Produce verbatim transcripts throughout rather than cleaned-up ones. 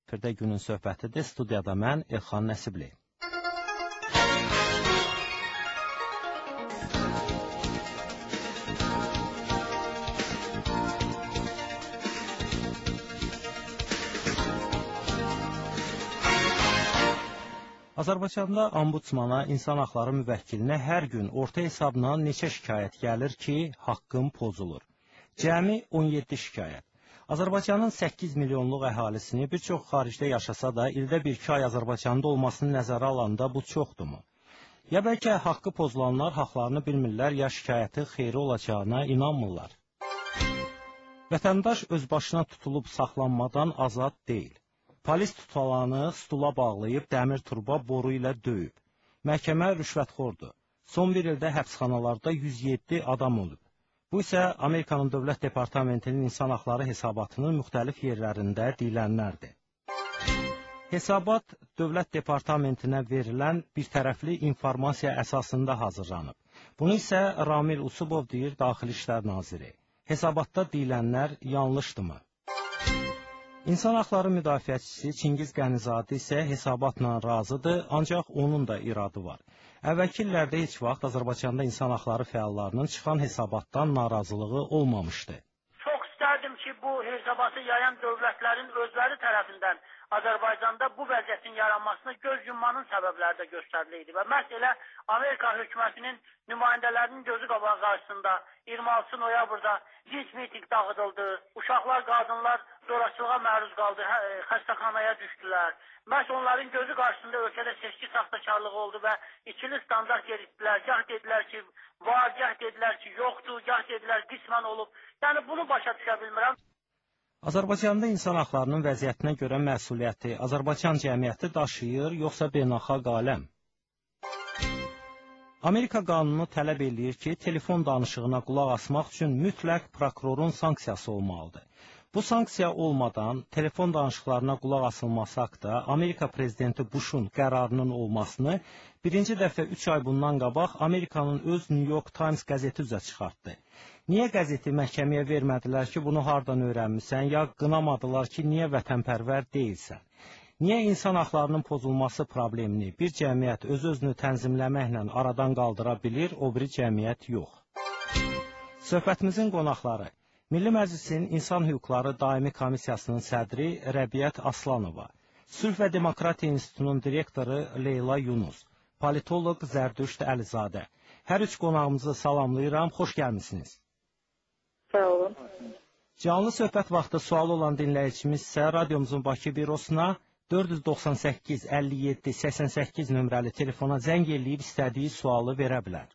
Firdə günün söhbətidir. Studiyada mən, Elxan Nəsibli. Azərbaycanda ombudsmana, insan haqları müvəkkilinə hər gün orta hesabla neçə şikayət gəlir ki, haqqım pozulur? Cəmi on yeddi şikayət. Azərbaycanın səkkiz milyonluq əhalisini bir çox xaricdə yaşasa da, ildə bir-iki ay Azərbaycanda olmasını nəzərə alanda bu çoxdurmu? Ya bəlkə haqqı pozulanlar haqlarını bilmirlər, ya şikayəti xeyri olacağına inanmırlar. Vətəndaş öz başına tutulub saxlanmadan azad deyil. Polis tutalanı stula bağlayıb dəmir turba boru ilə döyüb. Məhkəmə rüşvətxordur. Son bir ildə həbsxanalarda yüz yeddi adam olub. Bu isə Amerikanın Dövlət Departamentinin insan haqları hesabatının müxtəlif yerlərində deyilənlərdir. Hesabat Dövlət Departamentinə verilən bir tərəfli informasiya əsasında hazırlanıb. Bunu isə Ramil Usubov deyir, Daxili İşlər Naziri. Hesabatda deyilənlər yanlışdırmı? İnsan haqları müdafiəçisi Çingiz Qənizadə isə hesabatla razıdır, ancaq onun da iradı var. Əvvəlki illərdə heç vaxt Azərbaycanda insan haqları fəallarının çıxan hesabatdan narazılığı olmamışdı. Çox istərdim ki, bu hesabatı yayan dövlətlərin özləri tərəfindən Azərbaycanda bu vəziyyətin yaranmasına göz yummanın səbəbləri də göstəriliydi və məhz elə Amerika hökumətinin nümayəndələrinin gözü qabağı qarşısında iyirmi altıncı noyabrda cins miting dağıdıldı, uşaqlar, qadınlar zorakılığa məruz qaldı, xəstəxanaya düşdülər. Məhz onların gözü qarşısında ölkədə seçki saxtakarlığı oldu və ikili standart yeritdilər. Gah dedilər ki, var, gah dedilər ki, yoxdur, gah dedilər qismən olub. Yəni bunu başa düşə bilmirəm. Azərbaycanda insan haqlarının vəziyyətinə görə məsuliyyəti Azərbaycan cəmiyyəti daşıyır, yoxsa beynəlxalq aləm? Amerika qanunu tələb eləyir ki, telefon danışığına qulaq asmaq üçün mütləq prokurorun sanksiyası olmalıdır. Bu sanksiya olmadan telefon danışıqlarına qulaq asılması haqda Amerika prezidenti Bush'un qərarının olmasını birinci dəfə üç ay bundan qabaq Amerikanın öz New York Times qəzeti üzə çıxartdı. Niyə qəzeti məhkəməyə vermədilər ki, bunu hardan öyrənmisən, ya qınamadılar ki, niyə vətənpərvər deyilsən? Niyə insan haqlarının pozulması problemini bir cəmiyyət öz-özünü tənzimləməklə aradan qaldıra bilir, o biri cəmiyyət yox? Söhbətimizin qonaqları Milli Məclisin İnsan Hüquqları Daimi Komissiyasının sədri Rəbiət Aslanova, Sülh və Demokratiya İnstitutunun direktoru Leyla Yunus, politoloq Zərdüşt Əlizadə. Hər üç qonağımızı salamlayıram, xoş gəlmisiniz. Sağ olun. Canlı söhbət vaxtı sual olan dinləyicimiz isə radiomuzun Bakı bürosuna dörd yüz doxsan səkkiz əlli yeddi səksən səkkiz nömrəli telefona zəng eləyib istədiyi sualı verə bilər.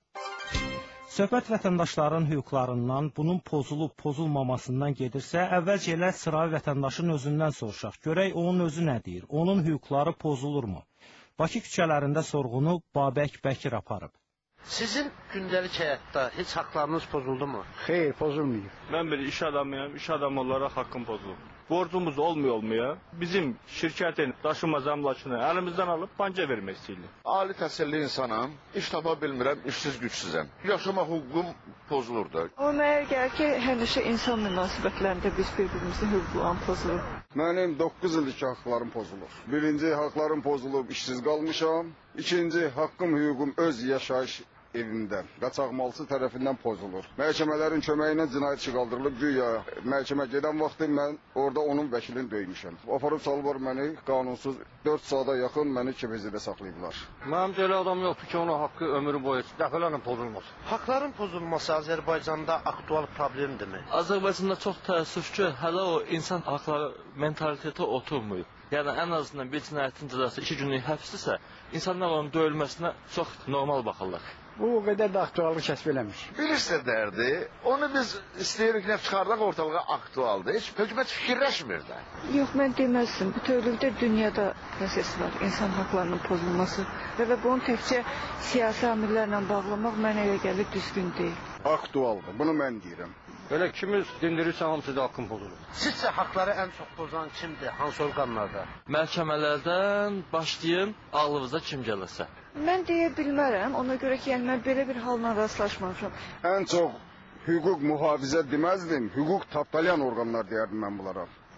Söhbət vətəndaşların hüquqlarından, bunun pozulub pozulmamasından gedirsə, əvvəlcə elə sıravi vətəndaşın özündən soruşaq. Görək onun özü nə deyir, onun hüquqları pozulurmu? Bakı küçələrində sorğunu Babək Bəkir aparıb. Sizin gündəlik həyatda heç haqlarınız pozuldu mu? Xeyr, pozulmuyor. Mən bir iş adamıyam, iş adamı olaraq haqqım pozulub. Borcumuz olmuyor olmaya, bizim şirkətin daşınmaz əmlakını əlimizdən alıb banka vermək istəyirlər. Ali təhsilli insanam, iş tapa bilmirəm, işsiz gücsüzəm. Yaşama hüququm pozulurdu. O mənə gəlir ki, həmişə insan münasibətlərində biz bir-birimizin hüquqlarını pozulur. Mənim doqquz illik haqlarım pozulur. Birinci, haqlarım pozulub, işsiz qalmışam. İkinci, haqqım, hüququm öz yaşayış evindən, qaçaqmalçı tərəfindən pozulur. Məhkəmələrin köməyi ilə cinayət işi qaldırılıb, güya məhkəmə gedən vaxtı mən orada onun vəkilini döymüşəm. Aparıb salıblar məni qanunsuz dörd saata yaxın məni kepezdə saxlayıblar. Mənim elə adam yoxdur ki, onun haqqı ömrü boyu dəfələrlə pozulmaz. Haqların pozulması Azərbaycanda aktual problemdirmi? Azərbaycanda çox təəssüf ki, hələ o insan haqları mentaliteti oturmuyub. Yəni ən azından bir cinayətin cəzası iki günlük həbsdirsə, insanlar onun döyülməsinə çox normal baxırlar. Bu o qədər də aktuallıq kəsb eləmir. Bilirsə dərdi, onu biz istəyirik nə çıxardaq ortalığa aktualdır. Heç hökumət fikirləşmir də. Yox, mən deməzdim. Bütövlükdə dünyada proses var, insan haqlarının pozulması və bunun təkcə siyasi amillərlə bağlamaq mənə elə gəlir düzgün deyil. Aktualdır, bunu mən deyirəm. Belə kimi dindirirsə hamısı da haqqın pozulur. Sizcə haqları ən çox pozan kimdir? Hansı orqanlarda? Məhkəmələrdən başlayın, ağlınıza kim gəlirsə. Mən deyə bilmərəm, ona görə ki, yəni mən belə bir halla rastlaşmamışam. Ən çox hüquq mühafizə deməzdim, hüquq tapdalayan orqanlar deyərdim mən bunlara.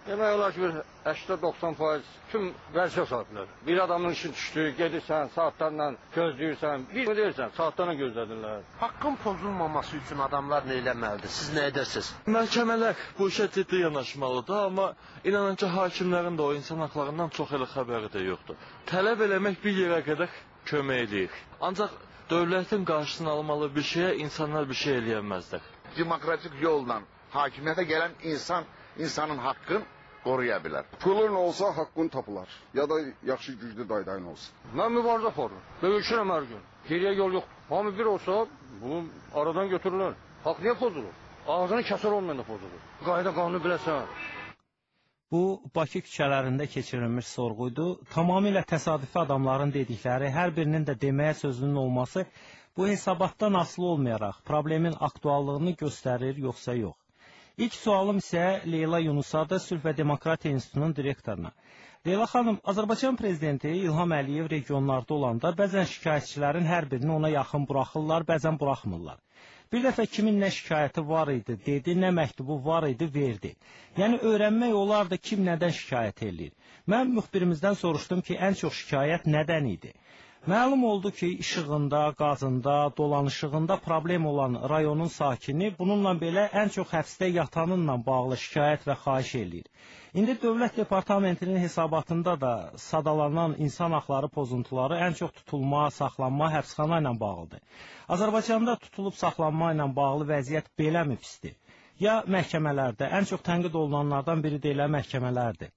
Demək olar ki, səksən doxsan faiz tüm vəzifə sahibləri. Bir adamın işin düşdü, gedirsən, saatlarla gözləyirsən, bir deyirsən, saatlarla gözlədirlər. Haqqın pozulmaması üçün adamlar nə eləməlidir? Siz nə edirsiniz? Məhkəmələr bu işə ciddi yanaşmalıdır, amma inanın ki, hakimlərin də o insan haqlarından çox elə xəbəri də yoxdur. Tələb eləmək bir yerə qədər kömək edir. Ancaq dövlətin qarşısını almalı bir şeyə insanlar bir şey eləyəməzlər. Demokratik yolla hakimiyyətə gələn insan insanın haqqını qoruya bilər. Pulun olsa haqqın tapılar. Ya da yaxşı güclü daydayın olsun. Mən mübarizə aparıram. Döyüşürəm hər gün. Geriyə yol yox. Hamı bir olsa bunu aradan götürürlər. Haqq niyə pozulur? Ağzını kəsər olmayanda pozulur. Qayda qanunu biləsən. Bu, Bakı küçələrində keçirilmiş sorğuydu. Tamamilə təsadüfi adamların dedikləri, hər birinin də deməyə sözünün olması bu hesabatdan asılı olmayaraq problemin aktuallığını göstərir, yoxsa yox. İlk sualım isə Leyla Yunusadır, Sülh və Demokratiya İnstitutunun direktoruna. Leyla xanım, Azərbaycan prezidenti İlham Əliyev regionlarda olanda bəzən şikayətçilərin hər birini ona yaxın buraxırlar, bəzən buraxmırlar. Bir dəfə kimin nə şikayəti var idi, dedi, nə məktubu var idi, verdi. Yəni, öyrənmək olardı kim nədən şikayət edir. Mən müxbirimizdən soruşdum ki, ən çox şikayət nədən idi? Məlum oldu ki, işığında, qazında, dolanışığında problem olan rayonun sakini bununla belə ən çox həbsdə yatanınla bağlı şikayət və xahiş edir. İndi Dövlət Departamentinin hesabatında da sadalanan insan haqları pozuntuları ən çox tutulma, saxlanma, həbsxana ilə bağlıdır. Azərbaycanda tutulub saxlanma ilə bağlı vəziyyət beləmi pisdir? Ya məhkəmələrdə, ən çox tənqid olunanlardan biri də elə məhkəmələrdir.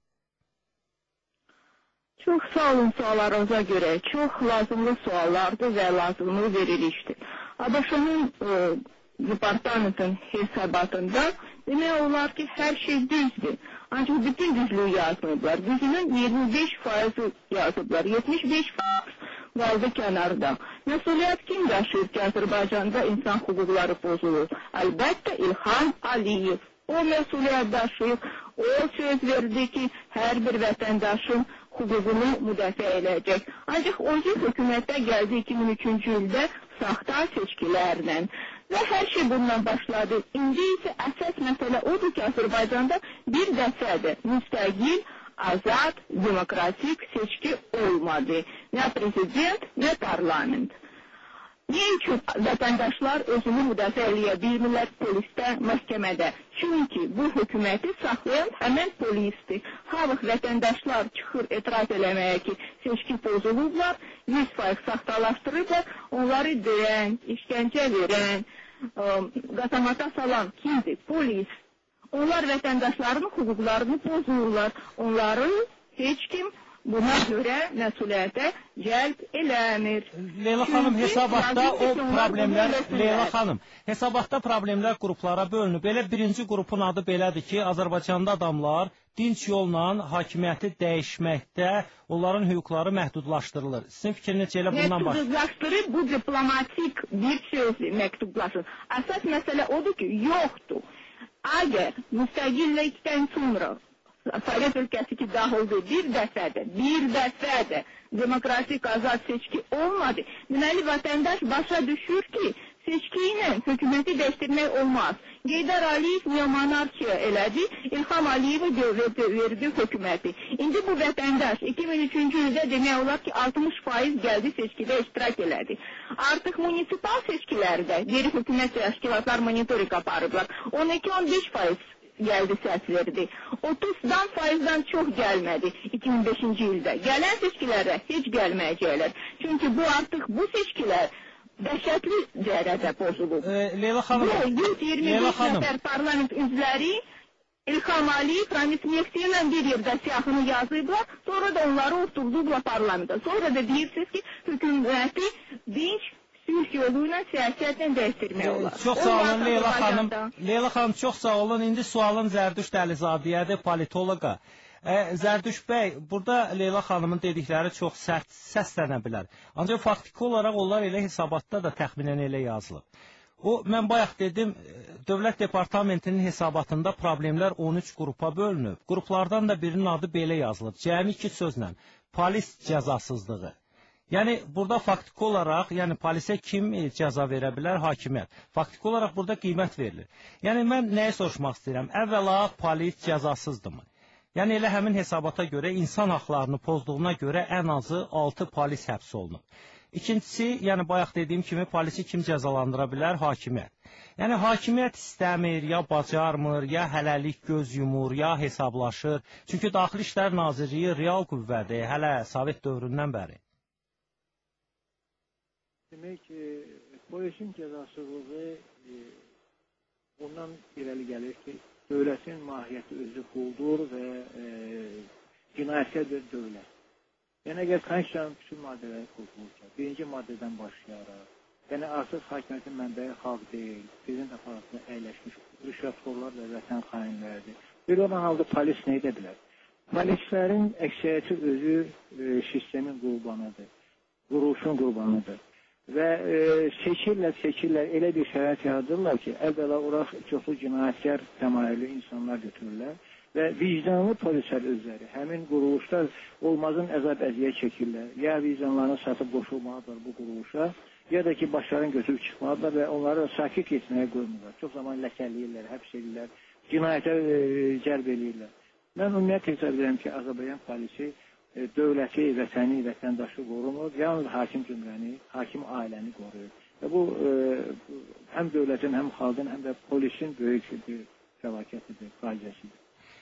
Çox sağ olun suallarınıza görə. Çox lazımlı suallardır və lazımlı verilişdir. ABŞ-ın e, departamentin hesabatında demək olar ki, hər şey düzdür. Ancaq bütün düzlüğü yazmayıblar. Düzünün iyirmi beş faizi yazıblar. yetmiş beş faiz qaldı kənarda. Məsuliyyət kim daşıyır ki, Azərbaycanda insan hüquqları pozulur? Əlbəttə İlham Əliyev. O məsuliyyət daşıyır. O söz verdi ki, hər bir vətəndaşın hüququnu müdafiə edəcək. Ancaq o hökumətə gəldi iki min üçüncü ildə saxta seçkilərlə və hər şey bundan başladı. İndi isə əsas məsələ odur ki, Azərbaycanda bir dəfədir müstəqil, azad, demokratik seçki olmadı. Nə prezident, nə parlament. Niçin vətəndaşlar özünü müdafiə eləyə bilmirlər polisdə, məhkəmədə? Çünki bu hökuməti saxlayan həmən polisdir. Halıq vətəndaşlar çıxır etiraz eləməyə ki, seçki pozulublar, yüz faiz saxtalaşdırıblar, onları döyən, işgəncə verən, qasamata salan kimdir? Polis. Onlar vətəndaşların hüquqlarını pozurlar. Onları heç kim buna görə məsuliyyətə cəlb eləmir. Leyla xanım, hesabatda o problemlər, Leyla xanım, hesabatda problemlər qruplara bölünüb. Belə birinci qrupun adı belədir ki, Azərbaycanda adamlar dinç yolla hakimiyyəti dəyişməkdə onların hüquqları məhdudlaşdırılır. Sizin fikriniz elə bundan başlayır. Məhdudlaşdırıb bu diplomatik bir söz məhdudlaşır. Əsas məsələ odur ki, yoxdur. Əgər müstəqillikdən sonra Sovet ülkəsi ki, dağıldı bir dəfədə, bir dəfədə demokratik azad seçki olmadı. Deməli, vətəndaş başa düşür ki, seçki ilə hökuməti dəyişdirmək olmaz. Heydər Əliyev neomonarxiya elədi, İlham Əliyev verdi hökuməti. İndi bu vətəndaş iki min üçüncü ildə demək olar ki, altmış faiz gəldi seçkidə iştirak elədi. Artıq munisipal seçkilərdə geri hökumət təşkilatlar monitoring aparıblar. on iki on beş faiz gəldi səs verdi. otuzdan faizdən çox gəlmədi iki min beşinci ildə. Gələn seçkilərə heç gəlməyəcəklər. Çünki bu artıq bu seçkilər dəhşətli dərəcədə pozulub. E, Leyla xanım, bu yüz iyirmi beş nəfər parlament üzvləri İlham Əliyev, Ramiz Mehdi ilə bir yerdə siyahını yazıblar, sonra da onları oturdublar parlamentə. Sonra da deyirsiniz ki, hökuməti dinç sülh yolu ilə siyasətlə dəyişdirmək olar. Çox sağ olun Leyla xanım. Leyla xanım, çox sağ olun. İndi sualın Zərdüşt Əlizadiyədir, politoloqa. E, Zərdüşt bəy, burada Leyla xanımın dedikləri çox sərt səslənə bilər. Ancaq faktiki olaraq onlar elə hesabatda da təxminən elə yazılıb. O, mən bayaq dedim, Dövlət Departamentinin hesabatında problemlər on üç qrupa bölünüb. Qruplardan da birinin adı belə yazılıb. Cəmi iki sözlə, polis cəzasızlığı. Yəni, burada faktiki olaraq, yəni polisə kim cəza verə bilər? Hakimiyyət. Faktiki olaraq burada qiymət verilir. Yəni, mən nəyə soruşmaq istəyirəm? Əvvəla, polis cəzasızdırmı? Yəni elə həmin hesabata görə insan haqlarını pozduğuna görə ən azı altı polis həbs olunub. İkincisi, yəni bayaq dediyim kimi polisi kim cəzalandıra bilər? Hakimiyyət. Yəni hakimiyyət istəmir, ya bacarmır, ya hələlik göz yumur, ya hesablaşır. Çünki Daxili İşlər Nazirliyi real qüvvədir, hələ Sovet dövründən bəri. Demək ki, polisin cəzasızlığı e, bundan irəli gəlir ki, dövlətin mahiyyəti özü quldur və e, cinayətkar bir dövlət. Yəni, əgər Konstitusiyanın bütün maddələri qurulursa, birinci maddədən başlayaraq, yəni artıq hakimiyyətin mənbəyi xalq deyil, prezident aparatında əyləşmiş rüşvətxorlar və vətən xainləridir. Bir olan halda polis nə edə bilər? Polislərin əksəriyyəti özü e, sistemin qurbanıdır, quruluşun qurbanıdır. Və e, seçirlər, seçirlər, elə bir şərait yaradırlar ki, əvvəla oraq çoxlu cinayətkar təmayüllü insanlar götürürlər və vicdanlı polislər özləri, həmin quruluşlar olmazın əzab əziyyət çəkirlər. Ya vicdanlarını satıb qoşulmalıdır bu quruluşa, ya da ki, başlarını götürüb çıxmalıdır və onları sakit etməyə qoymurlar. Çox zaman ləkəliyirlər, həbs edirlər, cinayətə e, cəlb edirlər. Mən ümumiyyət hesab edirəm ki, Azərbaycan polisi e, dövləti, vətəni, vətəndaşı qorumur, yalnız hakim cümləni, hakim ailəni qoruyur. Və bu e, həm dövlətin, həm xalqın, həm də polisin böyük bir fəlakətidir, faciəsidir.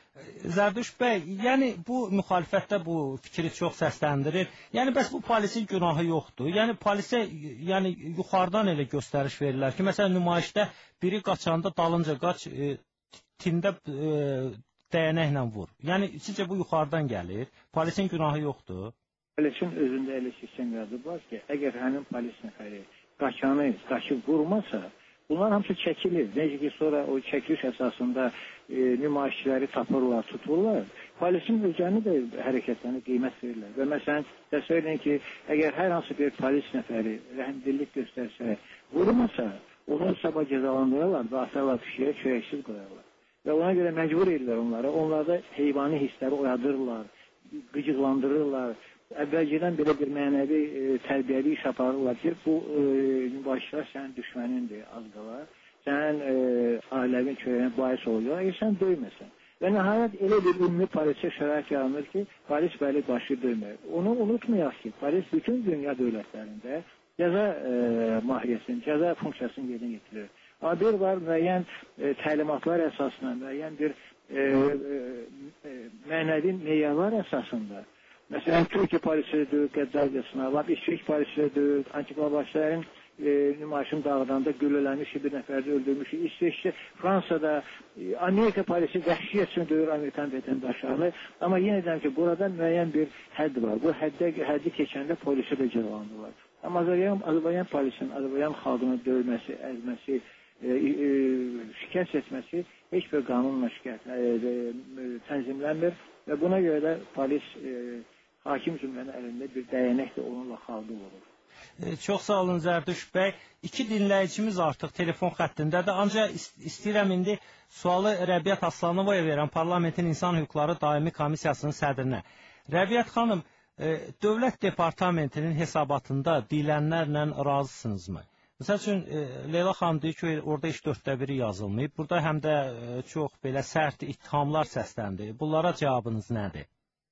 Zərdüş bəy, yəni bu müxalifətdə bu fikri çox səsləndirir. Yəni bəs bu polisin günahı yoxdur. Yəni polisə yəni yuxarıdan elə göstəriş verirlər ki, məsələn nümayişdə biri qaçanda dalınca qaç, e, tində e, dəyənəklə vur. Yəni sizcə bu yuxarıdan gəlir? Polisin günahı yoxdur. Polisin özündə elə sistem yazılır ki, əgər həmin polis nəfəri qaçanı qaçıb vurmasa, bunlar hamısı çəkilir. Necə ki, sonra o çəkiliş əsasında e, nümayişçiləri tapırlar, tuturlar. Polisin özlərini də hərəkətlərini qiymət verirlər. Və məsələn, təsəvvür edin ki, əgər hər hansı bir polis nəfəri rəhmdillik göstərsə, vurmasa, onu sabah cəzalandırırlar və atarlar kişiyə çörəksiz qoyarlar. Və ona görə məcbur edirlər onları. Onlarda heyvani hissləri oyadırlar, qıcıqlandırırlar. Əvvəlcədən belə bir mənəvi e, tərbiyəli iş aparırlar ki, bu e, mübaşirlər sənin düşmənindir az qala. Sənin e, ailəvin çörəyinə bahis oluyor, əgər sən döyməsən. Və nəhayət elə bir ümumi polisə şərait yaranır ki, polis bəli başı döymür. Onu unutmayaq ki, polis bütün dünya dövlətlərində cəza e, mahiyyəsinin, cəza funksiyasını yerinə getirir. Amma bir var müəyyən e, təlimatlar əsasında, müəyyən bir e, e, e, mənəvi meyarlar əsasında. Məsələn, Türkiyə polisi döyür, qəddarcasına, var, İsveç polisi döyür, antiqlabaşların e, nümayişin dağıdanda güllələnmiş bir nəfərdə öldürmüş. İsveçdə, Fransada, e, Amerika polisi vəhşiyyətini döyür Amerikan vətəndaşlarını. Amma yenə deyəm ki, burada müəyyən bir hədd var. Bu həddə, həddi keçəndə polisi də cəzalandırırlar. Amma Azərbaycan, Azərbaycan polisinin, Azərbaycan xalqını döyməsi, əzməsi, e, e, şikayət etməsi heç bir qanunla şikayət e, e, tənzimlənmir və buna görə də polis e, hakim cümlənin əlində bir dəyənəklə onunla xalqı vurur. E, çox sağ olun Zərdüş bəy. İki dinləyicimiz artıq telefon xəttindədir. Ancaq ist istəyirəm indi sualı Rəbiət Aslanovaya verən Parlamentin İnsan Hüquqları Daimi Komissiyasının sədrinə. Rəbiət xanım, e, Dövlət Departamentinin hesabatında deyilənlərlə razısınızmı? Məsəl üçün, e, Leyla xanım deyir ki, orada iş dörddə biri yazılmayıb. Burada həm də e, çox belə sərt ittihamlar səsləndi. Bunlara cavabınız nədir?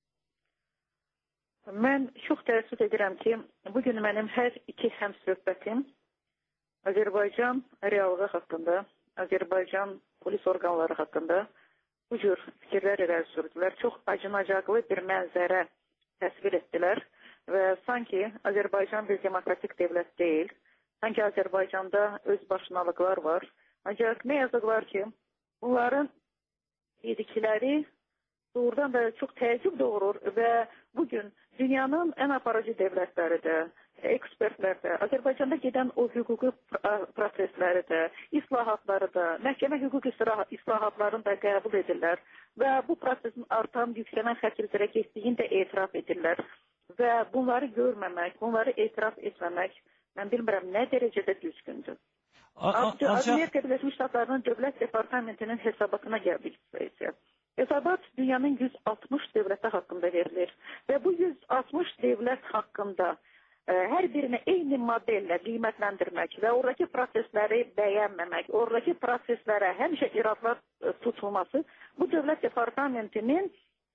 Mən çox təəssüf edirəm ki, bugün mənim hər iki həmsöhbətim Azərbaycan reallığı haqqında, Azərbaycan polis orqanları haqqında bu cür fikirlər irəli sürdülər. Çox acınacaqlı bir mənzərə təsvir etdilər və sanki Azərbaycan bir demokratik dövlət deyil, sanki Azərbaycanda öz başınalıqlar var. Ancaq nə yazıqlar ki, bunların dedikləri doğrudan da çox təəccüb doğurur və bugün dünyanın ən aparıcı dövlətləri də, ekspertlər də, Azərbaycanda gedən o hüquqi prosesləri də, islahatları da, məhkəmə hüquq islahatlarını da qəbul edirlər və bu prosesin artan, yüksələn xətt üzrə getdiyini də etiraf edirlər və bunları görməmək, bunları etiraf etməmək, mən bilmirəm, nə dərəcədə düzgündür. Amerika Birləşmiş Ştatlarının Dövlət Departamentinin hesabatına gəldiksə isə, hesabat dünyanın yüz altmış dövləti haqqında verilir və bu yüz altmış dövlət haqqında ə, hər birini eyni modellə qiymətləndirmək və oradakı prosesləri bəyənməmək, oradakı proseslərə həmişə iradlar tutulması bu dövlət departamentinin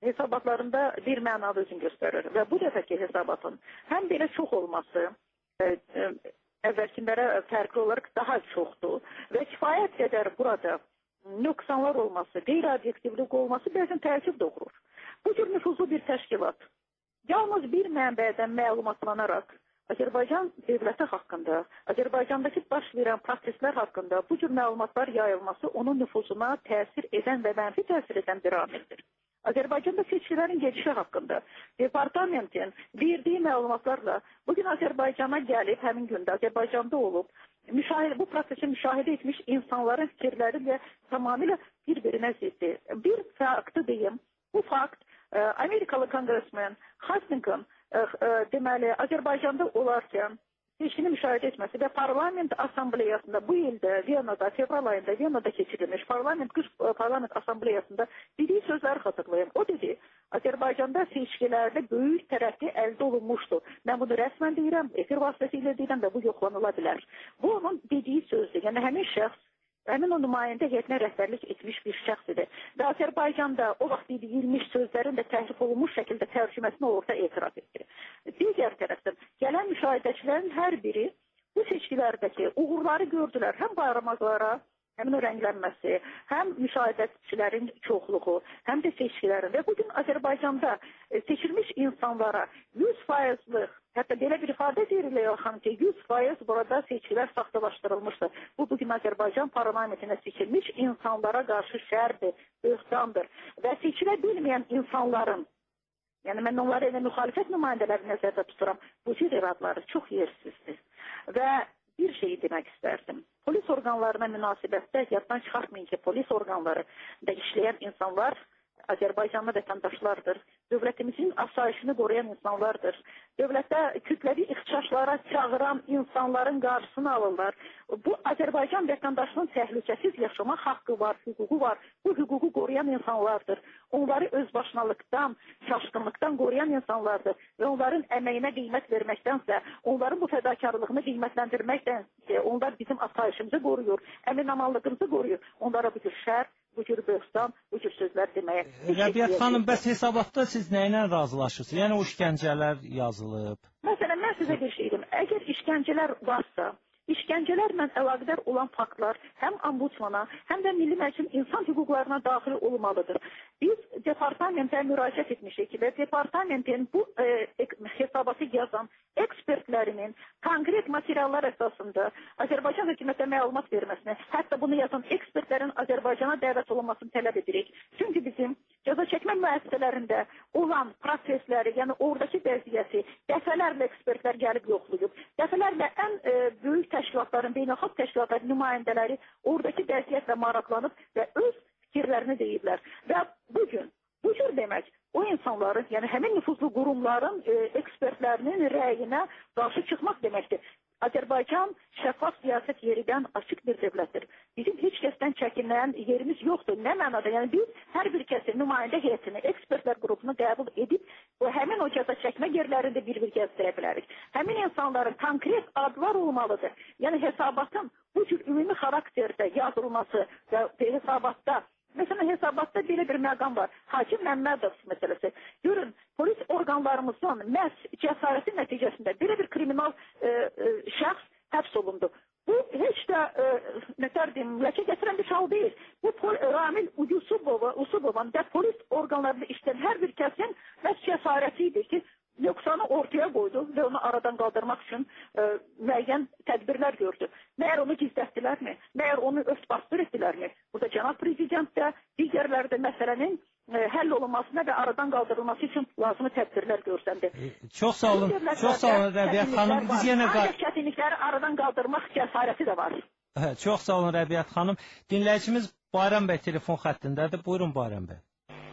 hesabatlarında bir mənalı özünü göstərir və bu dəfəki hesabatın həm belə çox olması e, e, əvvəlkinlərə fərqli olaraq daha çoxdur və kifayət qədər burada nöqsanlar olması, qeyri-obyektivlik olması bəzən təəccüb doğurur. Bu cür nüfuzlu bir təşkilat yalnız bir mənbədən məlumatlanaraq Azərbaycan dövləti haqqında, Azərbaycandakı baş verən proseslər haqqında bu cür məlumatlar yayılması onun nüfuzuna təsir edən və mənfi təsir edən bir amildir. Azərbaycanda seçkilərin gedişi haqqında departamentin verdiyi məlumatlarla bugün Azərbaycana gəlib, həmin gündə Azərbaycanda olub, müşahidə, bu prosesi müşahidə etmiş insanların fikirləri də tamamilə bir-birinə ziddir. Bir faktı deyim, bu fakt Amerikalı kongresmen Hastings deməli, Azərbaycanda olarkən seçkini müşahidə etməsi və parlament asambleyasında bu ildə Viyanada, fevral ayında Viyanada keçirilmiş parlament, qış parlament asambleyasında dediyi sözləri xatırlayın. O dedi, Azərbaycanda seçkilərdə böyük tərəqqi əldə olunmuşdur. Mən bunu rəsmən deyirəm, efir vasitəsilə deyirəm və bu yoxlanıla bilər. Bu onun dediyi sözdür. Yəni həmin şəxs həmin o nümayəndə heyətinə rəhbərlik etmiş bir şəxs idi. Və Azərbaycanda o vaxt deyilmiş sözlərin də təhrif olunmuş şəkildə tərcüməsini orada etiraf etdi. Digər tərəfdən, gələn müşahidəçilərin hər biri bu seçkilərdəki uğurları gördülər. Həm bayramaqlara, həmin o rənglənməsi, həm müşahidəçilərin çoxluğu, həm də seçkilərin. Və bugün Azərbaycanda seçilmiş insanlara yüz faizlik, hətta belə bir ifadə deyilir xanım ki, yüz faiz burada seçkilər saxtalaşdırılmışdır. Bu, bugün Azərbaycan parlamentinə seçilmiş insanlara qarşı şərdir, böhtandır. Və seçilə bilməyən insanların, yəni mən onları elə müxalifət nümayəndələri nəzərdə tuturam, bu cür iradları çox yersizdir. Və bir şeyi demək istərdim. Polis orqanlarına münasibətdə yaddan çıxartmayın ki, polis orqanları da işləyən insanlar Azərbaycanlı vətəndaşlardır. Dövlətimizin asayişini qoruyan insanlardır. Dövlətdə kütləvi ixtişaşlara çağıran insanların qarşısını alırlar. Bu, Azərbaycan vətəndaşının təhlükəsiz yaşama haqqı var, hüququ var. Bu hüququ qoruyan insanlardır. Onları özbaşınalıqdan, çaşqınlıqdan qoruyan insanlardır. Və onların əməyinə qiymət verməkdənsə, onların bu fədakarlığını qiymətləndirməkdən, onlar bizim asayişimizi qoruyur, əmin-amanlığımızı qoruyur. Onlara bu cür şər, bu cür böhtan, bu cür sözlər deməyə. Rəbiyyət xanım, bəs hesabatda siz nə ilə razılaşırsınız? Yəni o işgəncələr yazılıb. Məsələn, mən sizə bir şey deyim. Əgər işgəncələr varsa, işgəncələrlə əlaqədar olan faktlar həm ombudsmana, həm də Milli Məclisin insan hüquqlarına daxil olmalıdır. Biz departamentə müraciət etmişik və departamentin bu e, hesabatı yazan ekspertlərinin konkret materiallar əsasında Azərbaycan hökumətə məlumat verməsini, hətta bunu yazan ekspertlərin Azərbaycana dəvət olunmasını tələb edirik. Çünki bizim cəza çəkmə müəssisələrində olan prosesləri, yəni oradakı vəziyyəti dəfələrlə ekspertlər gəlib yoxlayıb, dəfələrlə ən e, böyük təşkilatların, beynəlxalq təşkilatların nümayəndələri oradakı vəziyyətlə maraqlanıb və öz fikirlərini deyiblər. Və bugün, bu cür demək, o insanların, yəni həmin nüfuzlu qurumların e, ekspertlərinin rəyinə qarşı çıxmaq deməkdir. Azərbaycan şəffaf siyasət yeridən açıq bir dövlətdir. Bizim heç kəsdən çəkinən yerimiz yoxdur. Nə mənada? Yəni biz hər bir kəsin nümayəndə heyətini, ekspertlər qrupunu qəbul edib, o həmin o cəza çəkmə yerlərində bir-bir gəzdirə bilərik. Həmin insanların konkret adlar olmalıdır. Yəni hesabatın bu cür ümumi xarakterdə yazılması və hesabatda, məsələn, hesabatda belə bir məqam var. Hakim Məmmədov məsələsi. Görün, polis orqanlarımızın məhz cəsarəti nəticəsində belə bir kriminal e, e, şəxs həbs olundu. Bu, heç də, e, nətər deyim, ləkə gətirən bir hal deyil. Bu, Ramil Yusubova, Usubovanın və polis orqanlarında işləyən hər bir kəsin məhz cəsarəti idi ki, nöqsanı ortaya qoydu və onu aradan qaldırmaq üçün e, müəyyən tədbirlər gördü. Məyər onu gizlətdilərmi? Məyər onu ört bastır etdilərmi? Burada cənab prezident də, digərləri də məsələnin e, həll olunmasına və aradan qaldırılması üçün lazımı tədbirlər görsəndi. E, çox sağ olun, çox sağ olun Rəbiyyət xanım. Biz yenə ancaq çətinlikləri aradan qaldırmaq cəsarəti də var. Hə, çox sağ olun Rəbiyyət xanım. Dinləyicimiz Bayram bəy telefon xəttindədir. Buyurun Bayram bəy.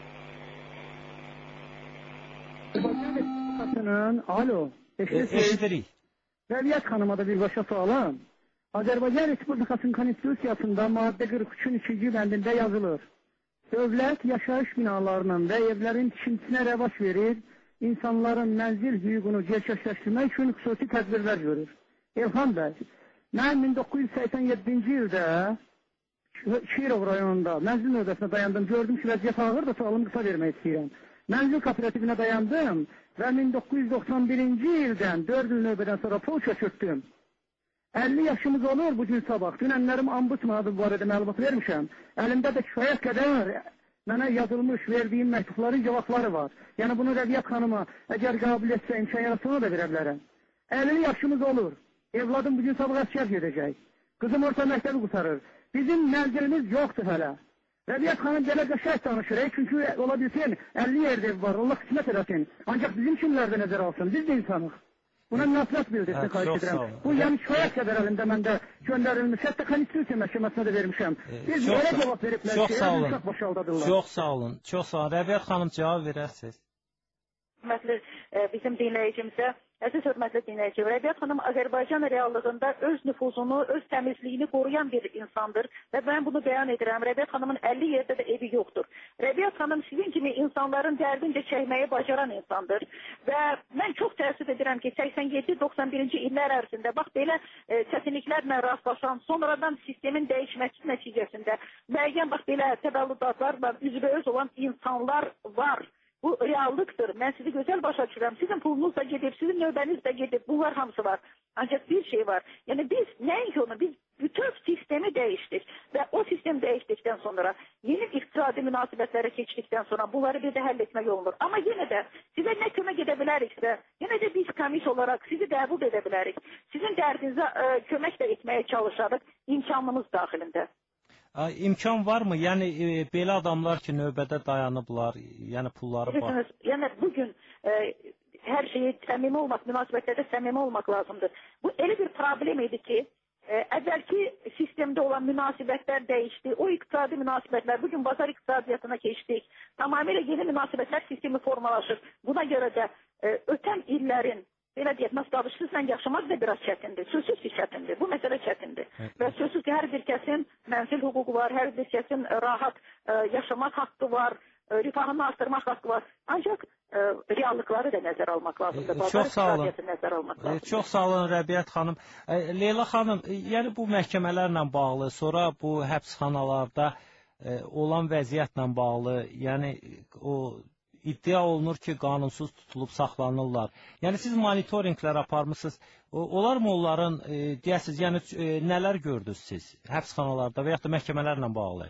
Alo. Eşidirik. Rəbiyyət xanıma da birbaşa sualım. Azərbaycan Respublikasının Konstitusiyasında maddə qırx üçün ikinci bəndində yazılır. Dövlət yaşayış binalarının və evlərin tikintisinə rəvac verir, insanların mənzil hüququnu gerçəkləşdirmək üçün xüsusi tədbirlər görür. Elxan bəy, mən min doqquz yüz səksən yeddinci ildə Şirov rayonunda mənzil növbəsində dayandım, gördüm ki, vəziyyət ağır da sualımı qısa vermək istəyirəm. Mənzil kooperativinə dayandım və min doqquz yüz doxsan birinci ildən dörd il növbədən sonra pul köçürtdüm. əlli yaşımız olur bu gün sabah. Dünənlərim ombudsman adı barədə məlumat vermişəm. Əlimdə də kifayət qədər mənə yazılmış, verdiyim məktubların cavabları var. Yəni bunu Rəbiyyət xanıma əgər qabil etsə imkan yaratsa da verə bilərəm. əlli yaşımız olur. Evladım bugün sabah əskər gedəcək. Qızım orta məktəbi qurtarır. Bizim mənzilimiz yoxdur hələ. Rəbiyyət xanım belə qəşəng danışır. Çünki ola bilsin əlli yerdə ev var. Allah qismət eləsin. Ancaq bizim kimlər də nəzər alsın. Biz də insanıq. Buna münasibət bildirsin, xahiş edirəm. Bu yəni kifayət qədər əlində məndə göndərilmiş. Hətta Konstitusiya məhkəməsinə də vermişəm. Biz belə cavab veriblər ki, uşaq boşaldadırlar. Çox sağ olun, çox sağ olun. Rəbiyyət xanım cavab verərsiniz. Hörmətli bizim dinləyicimizə, əziz hörmətli dinləyici, Rəbiyyət xanım Azərbaycan reallığında öz nüfuzunu, öz təmizliyini qoruyan bir insandır və mən bunu bəyan edirəm. Rəbiyyət xanımın əlli yerdə də evi yoxdur. Rəbiyyət xanım sizin kimi insanların dərdince çəkməyi bacaran insandır və mən çox təəssüf edirəm ki, səksən yeddi doxsan birinci illər ərzində bax belə e, çətinliklərlə rastlaşan, sonradan sistemin dəyişməsi nəticəsində müəyyən bax belə təvəllüdatlarla üzbəüz olan insanlar var. Bu reallıqdır. Mən sizi gözəl başa düşürəm. Sizin pulunuz da gedib, sizin növbəniz də gedib. Bunlar hamısı var. Ancaq bir şey var. Yəni biz nəinki onu, biz bütün sistemi dəyişdik və o sistem dəyişdikdən sonra yeni iqtisadi münasibətlərə keçdikdən sonra bunları bir də həll etmək olunur. Amma yenə də sizə nə kömək edə biləriksə, yenə də biz komis olaraq sizi qəbul edə bilərik. Sizin dərdinizə ə, kömək də etməyə çalışarıq imkanımız daxilində. İmkan varmı? Yəni e, belə adamlar ki, növbədə dayanıblar, yəni pulları var. Yəni bugün e, hər şeyi səmimi olmaq, münasibətlərdə səmimi olmaq lazımdır. Bu elə bir problem idi ki, e, əvvəlki sistemdə olan münasibətlər dəyişdi. O iqtisadi münasibətlər, bugün bazar iqtisadiyyatına keçdik. Tamamilə yeni münasibətlər sistemi formalaşır. Buna görə də e, ötən illərin belə deyək, məstəbişsizlə yaşamaq da biraz çətindir. Sözsüz ki, çətindir. Bu məsələ çətindir. Evet. Və sözsüz ki, hər bir kəsin mənzil hüququ var, hər bir kəsin rahat e, yaşamaq haqqı var, e, rifahını artırmaq haqqı var. Ancaq e, reallıqları da nəzər almaq lazımdır. E, çox sağ olun. Nəzər almaq lazımdır. E, çox sağ olun Rəbiyyət xanım. E, Leyla xanım, e, yəni bu məhkəmələrlə bağlı, sonra bu həbsxanalarda e, olan vəziyyətlə bağlı, yəni o iddia olunur ki, qanunsuz tutulub saxlanırlar. Yəni siz monitorinqlər aparmısınız. Olar mı onların e, deyəsiniz, yəni e, nələr gördünüz siz həbsxanalarda və ya da məhkəmələrlə bağlı?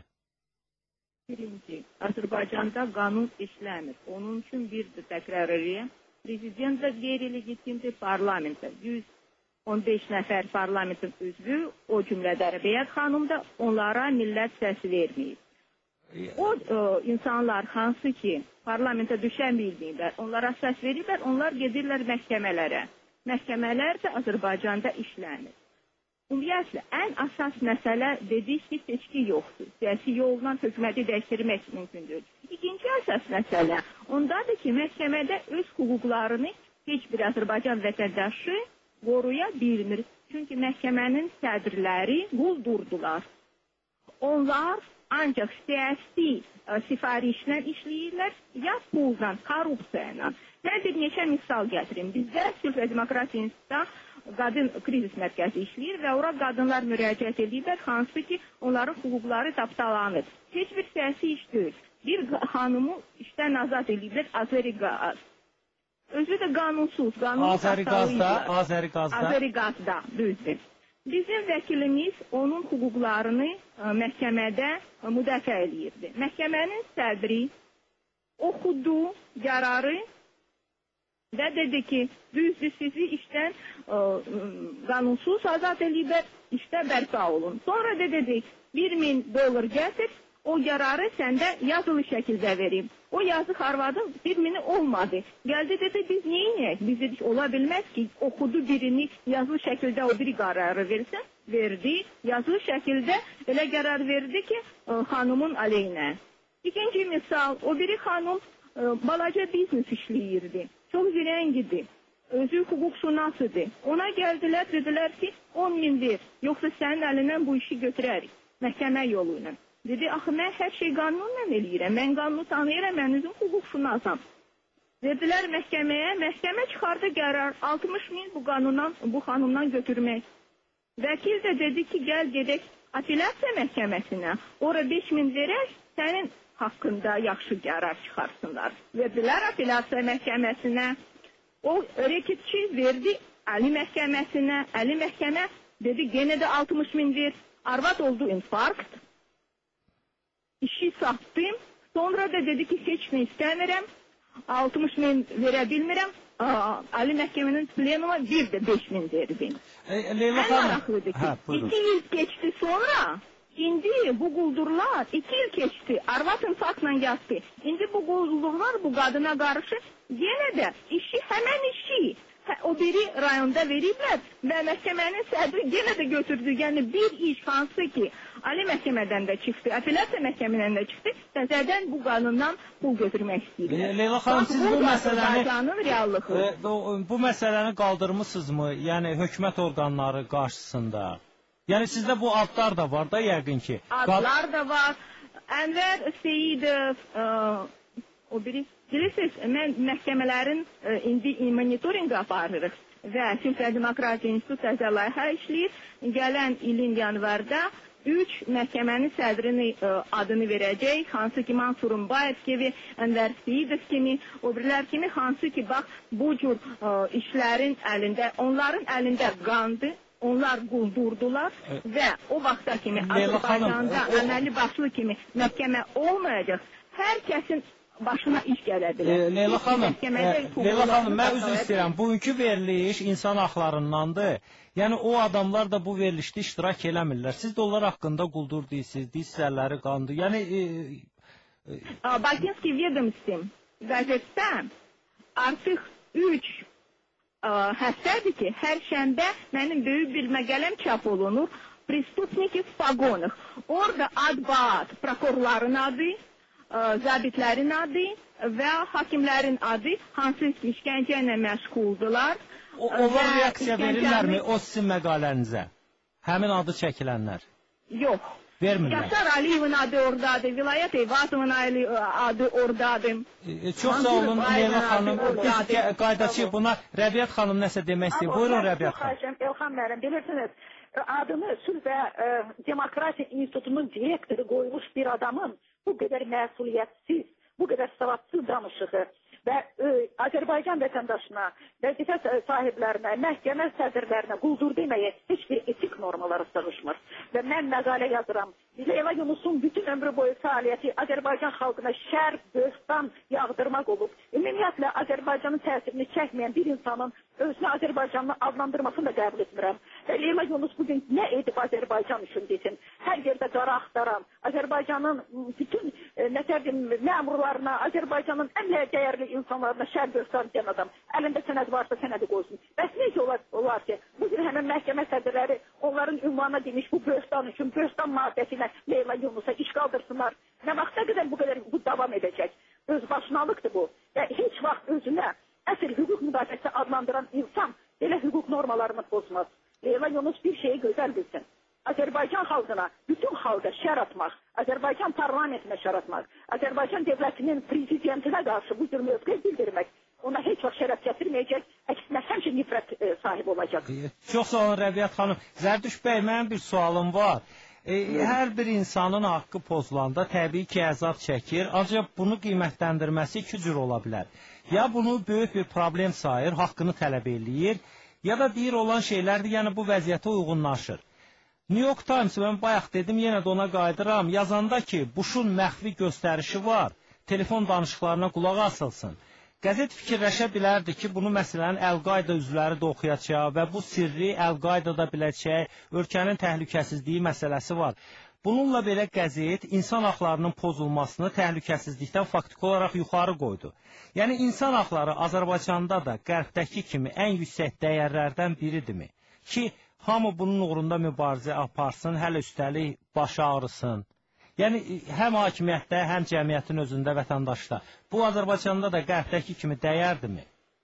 Birinci, Azərbaycanda qanun işləmir. Onun üçün bir də təkrar edeyim. Prezident də qeyri-legitimdir, parlamentdə yüz on beş nəfər parlamentin üzvü, o cümlədə Rəbiyyət xanım da onlara millət səs verməyib. O e, insanlar hansı ki parlamentə düşə bilmirlər, onlara səs verirlər, onlar gedirlər məhkəmələrə. Məhkəmələr də Azərbaycanda işlənir. Ümumiyyətlə, ən əsas məsələ dedik ki, seçki yoxdur. Siyasi yolla hökuməti dəyişdirmək mümkündür. İkinci əsas məsələ ondadır ki, məhkəmədə öz hüquqlarını heç bir Azərbaycan vətəndaşı qoruya bilmir. Çünki məhkəmənin sədrləri quldurdular. Onlar ancaq siyasi sifarişlə işləyirlər, ya pulla, korrupsiyayla. Mən bir neçə misal gətirim. Bizdə Sülh və Demokratiya İnstitutunda qadın krizis mərkəzi işləyir və ora qadınlar müraciət edirlər, hansı ki, onların hüquqları tapdalanır. Heç bir siyasi iş deyil. Bir xanımı işdən azad edirlər, Azəriqaz. Özü də qanunsuz, qanunsuz Azəriqazda, Azəriqazda. Azəriqazda, düzdür. Bizim vəkilimiz onun hüquqlarını ə, məhkəmədə ə, müdafiə edirdi. Məhkəmənin sədri oxudu qərarı və dedi ki, düzdür, sizi işdən ə, qanunsuz azad ediblər, işdə bərpa olun. Sonra da dedi, bir min dolar gətir, o qərarı səndə yazılı şəkildə vereyim. O yazı Harvardın bir mini olmadı. Gəldi dedi, biz neyinəyək? Biz dedik, ola bilməz ki, oxudu birini yazılı şəkildə o bir qərarı versin, verdi. Yazılı şəkildə elə qərar verdi ki, xanımın əleyhinə. İkinci misal, o biri xanım balaca biznes işləyirdi. Çox zirəngidir. Özü hüquqşünasıdır. Ona gəldilər, dedilər ki, on min ver, yoxsa sənin əlindən bu işi götürərik, məhkəmə yolu ilə. Dedi, axı, mən hər şey qanunla eləyirəm, mən qanunu tanıyıram, mən özüm hüquqşünasam. Verdilər məhkəməyə, məhkəmə çıxardı qərar, altmış min bu qanundan, bu xanımdan götürmək. Vəkil də dedi ki, gəl gedək apellyasiya məhkəməsinə, ora beş min verək, sənin haqqında yaxşı qərar çıxarsınlar. Verdilər apellyasiya məhkəməsinə, o reketçi verdi Ali məhkəməsinə, Ali məhkəmə dedi gene de altmış min ver, arvad oldu infarkt, işi sattım, sonra da dedi ki hiç mi istəmirəm, altmış min verə bilmirəm, Aa, Ali məhkəmənin plenuma bir de beş min verdim. E, Leyla xanım, hə, iki yıl geçti sonra, indi bu quldurlar, iki yıl geçti, arvad infarktla yattı. İndi bu quldurlar bu qadına qarşı yine de işi hemen işi. O biri rayonda veriblər və məhkəmənin sədri yenə də götürdü. Yəni bir iş hansı ki, Ali məhkəmədən də çıxdı, apellyasiya məhkəmədən də çıxdı, təzədən bu qanundan pul götürmək istəyirlər. Leyla xanım, siz bu məsələni e, bu məsələni qaldırmısınızmı? Yəni hökumət orqanları qarşısında. Yəni sizdə bu adlar da var da yəqin ki. Adlar da var. Ənvər Seyidov, e, o biri bilirsiniz, mən məhkəmələrin e, indi monitorinq aparırıq və Sülh və Demokratiya İnstitutu təzə layihə işləyir. Gələn ilin yanvarda üç məhkəmənin sədrini e, adını verəcək. Hansı ki, Mansur Mbayev kimi, Ənvər Seyidov kimi, o birilər kimi, hansı ki, bax, bu cür e, işlərin əlində, onların əlində qandı. Onlar quldurdular e, və o vaxta kimi Azərbaycanda əməli başlı kimi məhkəmə olmayacaq. Hər kəsin başına iş gələ bilər. E, Leyla xanım, e, Leyla xanım, mən üzr istəyirəm. Bugünkü veriliş insan haqlarındandır. Yəni o adamlar da bu verilişdə iştirak eləmirlər. Siz də onlar haqqında quldur deyirsiniz, deyirsizləri qandı. Yəni e, e... Bakinski Vedomstvom qəzetdə artıq üç həftədir ki, hər şənbə mənim böyük bir məqələm çap olunur. Prestupniki v pagonах. Orada ad-baad prokurorların adı, zabitlərin adı və hakimlərin adı hansı işgəncə ilə məşğuldular. Onlar reaksiya verirlərmi o sizin məqalənizə? Həmin adı çəkilənlər? Yox. Vermirlər. Yaşar Aliyevin adı oradadır, Vilayət Eyvazovun adı oradadır. E, çox sağ olun Leyla xanım. Biz qaydaçıyıq buna. Rəbiyyət xanım nəsə demək istəyir. Buyurun Rəbiyyət xanım. Elxan müəllim, bilirsiniz, adını Sülh və e, Demokratiya İnstitutunun direktoru qoymuş bir adamın bu qədər məsuliyyətsiz, bu qədər savadsız danışığı və e, Azərbaycan vətəndaşına, vəzifə sahiblərinə, məhkəmə sədrlərinə quldur deməyə heç bir etik normaları sığışmır. Və mən məqalə yazıram. Leyla Yunusun bütün ömrü boyu fəaliyyəti Azərbaycan xalqına şər, böhtan yağdırmaq olub. Ümumiyyətlə Azərbaycanın təsirini çəkməyən bir insanın özünü Azərbaycanlı adlandırmasını da qəbul etmirəm. Və Leyla Yunus bugün nə edib Azərbaycan üçün desin? Hər yerdə qara axtaran, Azərbaycanın bütün e, nətərdim məmurlarına, Azərbaycanın ən dəyərli insanlarına şər, böhtan deyən adam. Əlində sənəd varsa sənədi qoysun. Bəs necə olar, olar ki, bugün həmin məhkəmə sədrləri onların ünvanına demiş bu böhtan üçün, böhtan maddəsinə Leyla Yunusa iş qaldırsınlar. Nə vaxta qədər bu qədər bu davam edəcək? Özbaşınalıqdır bu. Və heç vaxt özünə əsl hüquq müdafiəsi adlandıran insan belə hüquq normalarını pozmaz. Leyla Yunus bir şeyi gözəl bilsin. Azərbaycan xalqına, bütün xalqa şər atmaq, Azərbaycan parlamentinə şər atmaq, Azərbaycan devlətinin prezidentinə qarşı bu cür mövqe bildirmək ona heç vaxt şərəf gətirməyəcək, əksinə həmişə nifrət e, sahibi olacaq. Çox sağ olun Rəbiyyət xanım. Zərdüş bəy, mənim bir sualım var. E, hər bir insanın haqqı pozulanda təbii ki, əzab çəkir, ancaq bunu qiymətləndirməsi iki cür ola bilər. Ya bunu böyük bir problem sayır, haqqını tələb eləyir, ya da deyir olan şeylərdir, yəni bu vəziyyətə uyğunlaşır. New York Times, mən bayaq dedim, yenə də ona qayıdıram, yazanda ki, Bushun məxfi göstərişi var, telefon danışıqlarına qulaq asılsın. Qəzet fikirləşə bilərdi ki, bunu məsələn Əl-Qayda üzvləri də oxuyacaq və bu sirri Əl-Qayda da biləcək, ölkənin təhlükəsizliyi məsələsi var. Bununla belə qəzet insan haqlarının pozulmasını təhlükəsizlikdən faktiki olaraq yuxarı qoydu. Yəni insan haqları Azərbaycanda da qərbdəki kimi ən yüksək dəyərlərdən biridirmi? Ki, hamı bunun uğrunda mübarizə aparsın, hələ üstəlik başı ağrısın. Yəni, həm hakimiyyətdə, həm cəmiyyətin özündə, vətəndaşda. Bu, Azərbaycanda da qərbdəki kimi dəyərdirmi?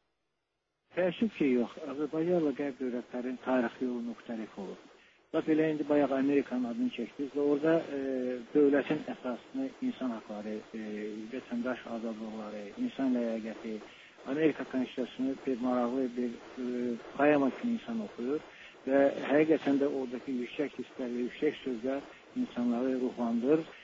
Təəssüf ki, yox. Azərbaycanla qərb dövlətlərin tarixi yolu müxtəlif olur. Bax, elə indi bayaq Amerikanın adını çəkdik və orada e, dövlətin əsasını insan haqları, e, vətəndaş azadlıqları, insan ləyaqəti, Amerika konstitusiyasını bir maraqlı bir e, qayama kimi insan oxuyur və həqiqətən də oradakı yüksək hisslər və yüksək sözlər insanları ruhlandırır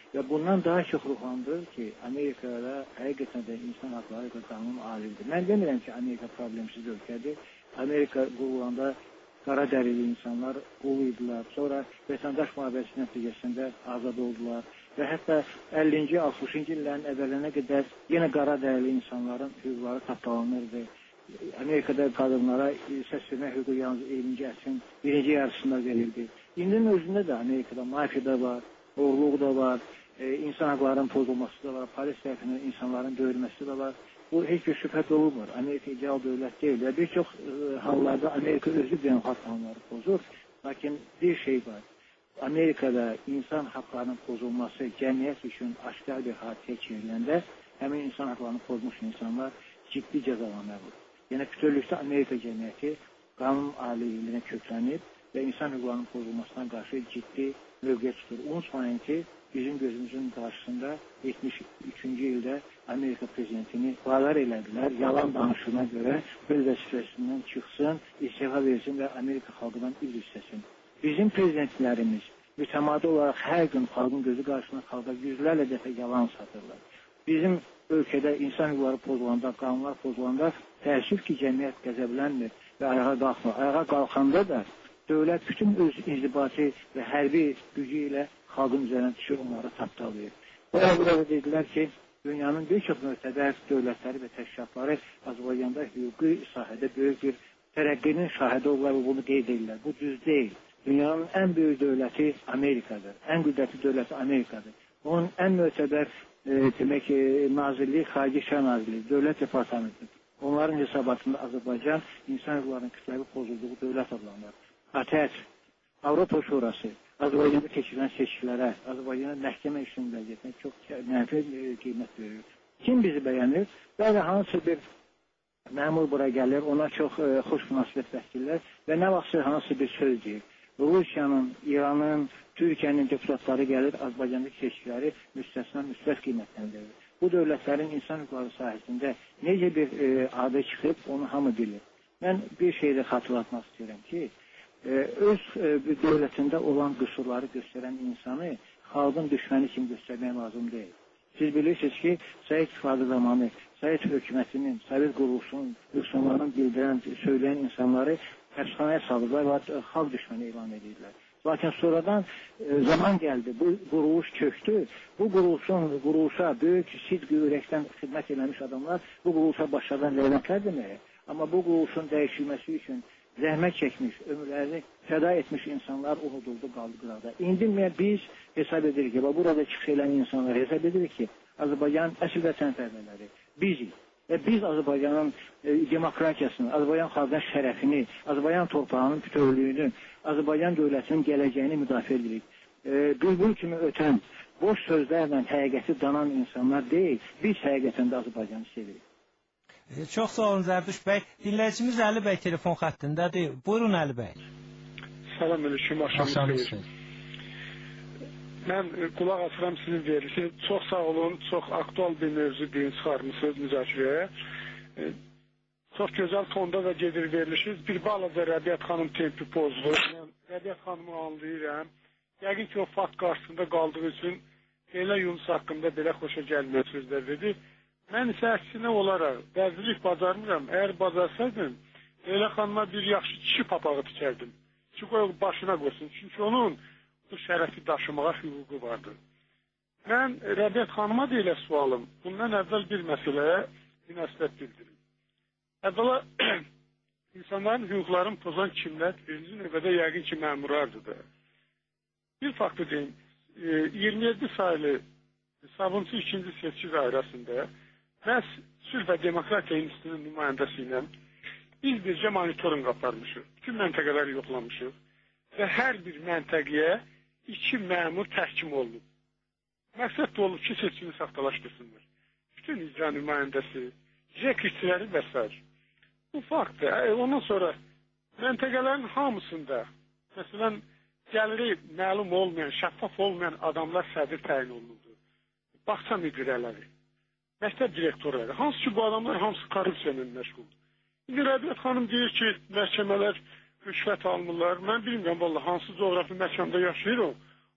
Və bundan daha çox ruhlandırır ki, Amerikada həqiqətən də insan haqları və qanun alidir. Mən demirəm ki, Amerika problemsiz ölkədir. Amerika qurulanda qara dərili insanlar qul idilər. Sonra vətəndaş müharibəsi nəticəsində azad oldular. Və hətta əllinci, altmışıncı illərin əvvəlinə qədər yenə qara dərili insanların hüquqları tapdalanırdı. Amerikada qadınlara səs vermə hüququ yalnız iyirminci əsrin birinci yarısında verildi. İndinin özündə də Amerikada mafya da var, oğurluq da var, e, insan haqlarının pozulması da var, polis tərəfindən insanların döyülməsi də var. Bu heç bir şübhə olmur. Amerika ideal dövlət deyil və bir çox e, hallarda Amerika özü beynəlxalq qanunları pozur. Lakin bir şey var. Amerikada insan haqlarının pozulması cəmiyyət üçün aşkar bir hadisə çevriləndə həmin insan haqlarını pozmuş insanlar ciddi cəzalanmalıdır. Yəni bütövlükdə Amerika cəmiyyəti qanun aliliyinə köklənib və insan hüquqlarının pozulmasına qarşı ciddi mövqe tutur. Unutmayın ki, bizim gözümüzün qarşısında yetmiş üçüncü ildə Amerika prezidentini vadar elədilər. Yalan danışığına görə öz vəzifəsindən çıxsın, istifa versin və Amerika xalqından üz istəsin. Bizim prezidentlərimiz mütəmadi olaraq hər gün xalqın gözü qarşısında xalqa yüzlərlə dəfə yalan satırlar. Bizim ölkədə insan hüquqları pozulanda, qanunlar pozulanda təəssüf ki, cəmiyyət qəzəblənmir və ayağa qalxmır. Ayağa qalxanda da dövlət bütün öz inzibati və hərbi gücü ilə xalqın üzərinə düşür, onları tapdalayır. Burada dedilər ki, dünyanın bir çox möhtəbər dövlətləri və təşkilatları Azərbaycanda hüquqi sahədə böyük bir tərəqqinin şahidi olurlar və bunu qeyd edirlər. Bu düz deyil. Dünyanın ən böyük dövləti Amerikadır. Ən qüdrətli dövləti Amerikadır. Onun ən möhtəbər e, demək ki, nazirliyi, xarici işlər nazirliyi, dövlət departamentidir. Onların hesabatında Azərbaycan insan hüquqlarının kütləvi pozulduğu dövlət adlanır. ATƏT, Avropa Şurası, Azərbaycanda keçirilən seçkilərə, Azərbaycana məhkəmə işinin vəziyyətinə çox mənfi qiymət verir. Kim bizi bəyənir? Bəli, hansı bir məmur bura gəlir, ona çox e, xoş münasibət bəsləyirlər və nə vaxtsa hansı bir söz deyir. Rusiyanın, İranın, Türkiyənin deputatları gəlir, Azərbaycandakı seçkiləri müstəsna müsbət qiymətləndirir. Bu dövlətlərin insan hüquqları sahəsində necə bir e, adı çıxıb, onu hamı bilir. Mən bir şey də xatırlatmaq istəyirəm ki, e, öz e, dövlətində olan qüsurları göstərən insanı xalqın düşməni kimi göstərmək lazım deyil. Siz bilirsiniz ki, Sovet İttifaqı zamanı Sovet hökumətinin, Sovet quruluşunun, yoxsulların bildirən, söyləyən insanları həbsxanaya salırlar və xalq düşməni elan edirlər. Lakin sonradan e, zaman gəldi, bu quruluş köktü. Bu quruluşun, quruluşa böyük sidq ürəkdən xidmət eləmiş adamlar bu quruluşa başladan lənətlər deməyə. Amma bu quruluşun dəyişilməsi üçün zəhmət çəkmiş, ömürlərini fəda etmiş insanlar unuduldu, qaldı qıraqda. İndi biz hesab edirik ki, burada çıxış edən insanlar hesab edirik ki, Azərbaycan əsl vətənpərvərləri bizik. Və biz Azərbaycanın e, demokratiyasını, Azərbaycan xalqının şərəfini, Azərbaycan torpağının bütövlüyünü, Azərbaycan dövlətinin gələcəyini müdafiə edirik. E, bülbül kimi ötən, boş sözlərlə həqiqəti danan insanlar deyil, biz həqiqətən də Azərbaycanı sevirik. E, çox sağ olun Zərdüş bəy. Dinləyicimiz Əli bəy telefon xəttindədir. Buyurun Əli bəy. Salam əleykum, axşamınız xeyir. Mən qulaq asıram sizin verilişiniz. Çox sağ olun, çox aktual bir mövzu deyin çıxarmışsınız müzakirəyə. E, çox gözəl tonda da gedir verilişiniz. Bir balaca Rəbiyyət xanım tempi pozulur. Yəni, Rəbiyyət xanımı anlayıram. Yəqin ki, o fakt qarşısında qaldığı üçün elə Yunus haqqında belə xoşa gəlməyən sözlər dedi. Mən isə əksinə olaraq bəzilik bacarmıram. Əgər bacarsaydım, Leyla xanıma bir yaxşı kişi papağı tikərdim. Ki, qoy başına qoysun. Çünki onun bu şərəfi daşımağa hüququ vardır. Mən Rəbiyyət xanıma da elə sualım. Bundan əvvəl bir məsələyə münasibət bildirim. Əvvəla, insanların hüquqlarını pozan kimlər? Birinci növbədə yəqin ki, məmurlardır da. Bir faktı deyim, iyirmi yeddi sayılı Sabunçu ikinci seçki dairəsində məhz Sülh və Demokratiya İnstitutunun nümayəndəsi ilə biz bircə monitoring aparmışıq. Bütün məntəqələri yoxlamışıq və hər bir məntəqəyə iki məmur təhkim olunub. Məqsəd də olub ki, seçkini saxtalaşdırsınlar. Bütün icra nümayəndəsi, jekritçiləri və s. Bu faktdır. Ondan sonra məntəqələrin hamısında, məsələn, gəliri məlum olmayan, şəffaf olmayan adamlar sədr təyin olunurdu. Bağça müdirələri, məktəb direktorları, hansı ki bu adamlar hamısı korrupsiya ilə məşğuldur. İndi Rəbiyyət xanım deyir ki, məhkəmələr rüşvət almırlar. Mən bilmirəm, vallahi hansı coğrafi məkamda yaşayır o.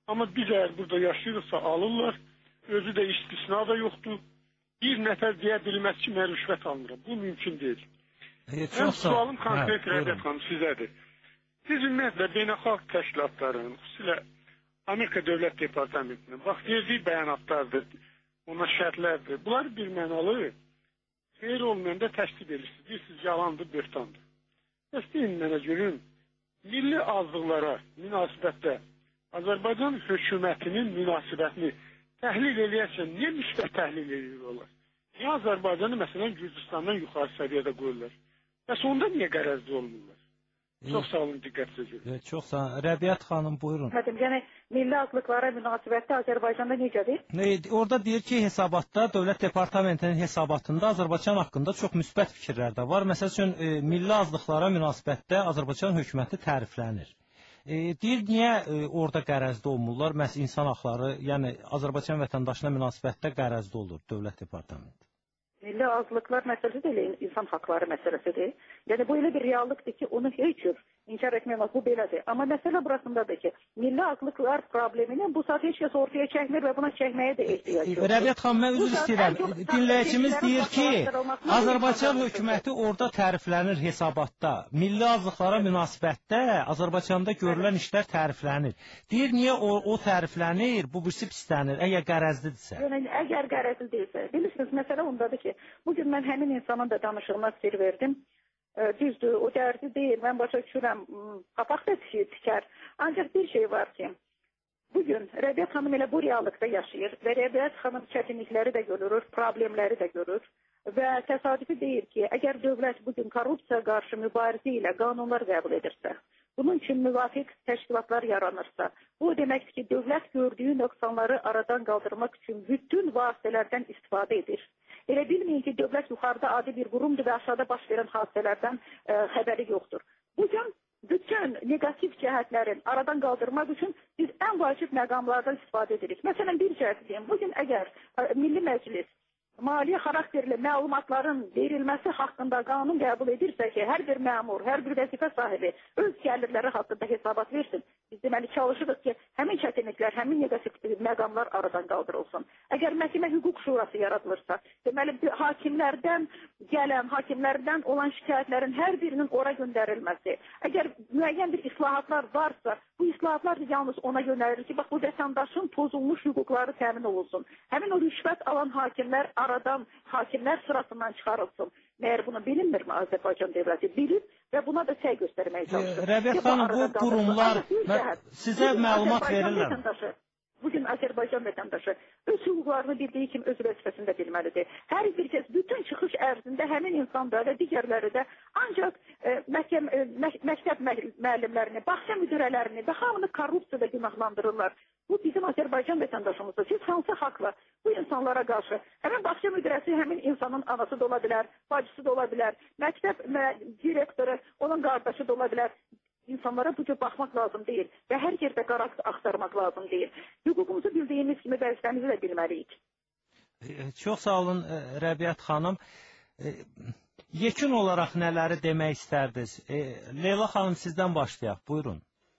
Amma biz əgər burada yaşayırıqsa alırlar. Özü də istisna da yoxdur. Bir nəfər deyə bilməz ki, mən rüşvət almıram. Bu mümkün deyil. E, Mən sualım konkret Rəbiət xanım sizədir. Siz ümumiyyətlə beynəlxalq təşkilatların, xüsusilə Amerika Dövlət Departamentinin bax verdiyi bəyanatlardır, ona şərtlərdir. Bunlar bir mənalı xeyir olmayanda təsdiq edirsiniz. Deyirsiniz, yalandır, böhtandır. Bəs deyin mənə görün, milli azlıqlara münasibətdə Azərbaycan hökumətinin münasibətini təhlil eləyərsə, niyə müsbət təhlil edirlər? Niyə Azərbaycanı məsələn Gürcüstandan yuxarı səviyyədə qoyurlar? Bəs onda niyə qərəzli olmurlar? Çox sağ olun, diqqətlə görün. Çox sağ olun. Rəbiət xanım, buyurun. Yəni, milli azlıqlara münasibətdə Azərbaycanda necədir? Ne, orada deyir ki, hesabatda, Dövlət Departamentinin hesabatında Azərbaycan haqqında çox müsbət fikirlər də var. Məsəl üçün, e, milli azlıqlara münasibətdə Azərbaycan hökuməti təriflənir. E, deyir, niyə e, orada qərəzli olmurlar? Məhz insan haqları, yəni Azərbaycan vətəndaşına münasibətdə qərəzli olur Dövlət Departamenti. Milli azlıqlar məsələsi deyil, insan haqları məsələsidir. Yəni, bu elə bir reallıqdır ki, onu heç cür inkar etmək olmaz, bu belədir. Amma məsələ burasındadır ki, milli azlıqlar problemini bu saat heç kəs ortaya çəkmir və buna çəkməyə də ehtiyac yoxdur. Rəbiət xanım, mən üzr istəyirəm. Dinləyicimiz deyir ki, Azərbaycan hökuməti orada təriflənir hesabatda. Milli azlıqlara münasibətdə Azərbaycanda görülən işlər təriflənir. Deyir, niyə o, o təriflənir, bu birisi pislənir, əgər qərəzlidirsə? Yəni, əgər qərəzli deyilsə, bilirsiniz, məsələ ondadır ki, bugün mən həmin insanın da danışığına sir verdim. E, düzdür, o dərdi deyil, mən başa düşürəm, papaq da tikər. Ancaq bir şey var ki, bugün Rəbiət xanım elə bu reallıqda yaşayır və Rəbiət xanım çətinlikləri də görür, problemləri də görür və təsadüfi deyir ki, əgər dövlət bugün korrupsiya qarşı mübarizə ilə qanunlar qəbul edirsə, bunun üçün müvafiq təşkilatlar yaranırsa, bu deməkdir ki, dövlət gördüyü nöqsanları aradan qaldırmaq üçün bütün vasitələrdən istifadə edir. Elə bilməyin ki, dövlət yuxarıda adi bir qurumdur və aşağıda baş verən hadisələrdən e, xəbəri yoxdur. Bugün bütün negativ cəhətlərin aradan qaldırmaq üçün biz ən vacib məqamlardan istifadə edirik. Məsələn, bir cəhət deyim, bugün əgər e, Milli Məclis maliyyə xarakterli məlumatların verilməsi haqqında qanun qəbul edirsə ki, hər bir məmur, hər bir vəzifə sahibi öz gəlirləri haqqında hesabat versin, biz deməli çalışırıq ki, həmin çətinliklər, həmin negativ məqamlar aradan qaldırılsın. Əgər məhkəmə hüquq şurası yaradılırsa, deməli hakimlərdən gələn, hakimlərdən olan şikayətlərin hər birinin ora göndərilməsi, əgər müəyyən bir islahatlar varsa, bu islahatlar yalnız ona yönəlir ki, bax bu vətəndaşın pozulmuş hüquqları təmin olunsun. Həmin o rüşvət alan hakimlər aradan hakimlər sırasından çıxarılsın. Məyər bunu bilinmirmi Azərbaycan dövləti? Bilir və buna da səy göstərməyə çalışır. Rəbiət xanım, bu qurumlar sizə məlumat verirlər. Bugün Azərbaycan vətəndaşı öz hüquqlarını bildiyi kimi öz vəzifəsində bilməlidir. Hər bir kəs bütün çıxış ərzində həmin insanda və digərləri də ancaq e, məhkəm, e, məktəb müəllimlərini, bağça müdirələrini və hamını korrupsiyada günahlandırırlar. Bu bizim Azərbaycan vətəndaşımızdır. Siz hansı haqla bu insanlara qarşı, həmin bağça müdirəsi həmin insanın anası da ola bilər, bacısı da ola bilər, məktəb direktoru onun qardaşı da ola bilər. İnsanlara bu cür baxmaq lazım deyil və hər yerdə qara axtarmaq lazım deyil. Hüququmuzu bildiyimiz kimi vəzifəmizi də bilməliyik. Çox sağ olun Rəbiət xanım. Yekun olaraq nələri demək istərdiniz? Leyla xanım, sizdən başlayaq. Buyurun.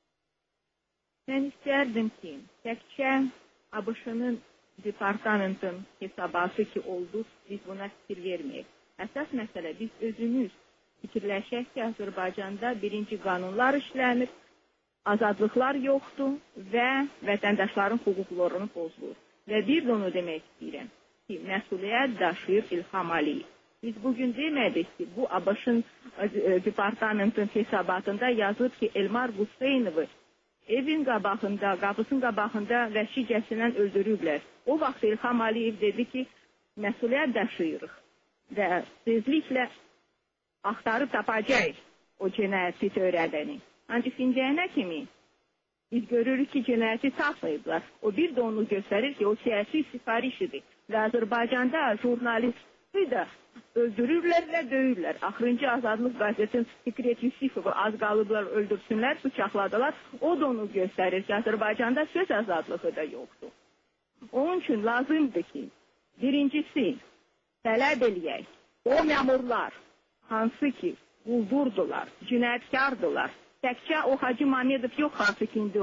Mən istərdim ki, təkcə ABŞ-ın departamentın hesabatı ki oldu, biz buna fikir verməyik. Əsas məsələ biz özümüz fikirləşək ki, Azərbaycanda birinci qanunlar işlənir, azadlıqlar yoxdur və vətəndaşların hüquqlarını pozulur. Və bir də onu demək istəyirəm ki, məsuliyyət daşıyır İlham Əliyev. Biz bugün demədik ki, bu ABŞ-ın departamentin hesabatında yazır ki, Elmar Quseynovu evin qabağında, qapısının qabağında vəhşicəsindən öldürüblər. O vaxt İlham Əliyev dedi ki, məsuliyyət daşıyırıq və tezliklə axtarıb tapacaq o cinayəti törədəni. Ancaq indiyənə kimi biz görürük ki, cinayəti tapmayıblar. O bir də onu göstərir ki, o siyasi sifarişidir. Və Azərbaycanda jurnalisti də öldürürlər və döyürlər. Axırıncı Azadlıq qəzetinin Fikret Yusifovu az qalıblar öldürsünlər, bıçaqladılar. O da onu göstərir ki, Azərbaycanda söz azadlığı da yoxdur. Onun üçün lazımdır ki, birincisi, tələb eləyək. O məmurlar, hansı ki, quldurdular, cinayətkardılar. Təkcə o Hacı Mamedov yox, hansı ki, indi oturub.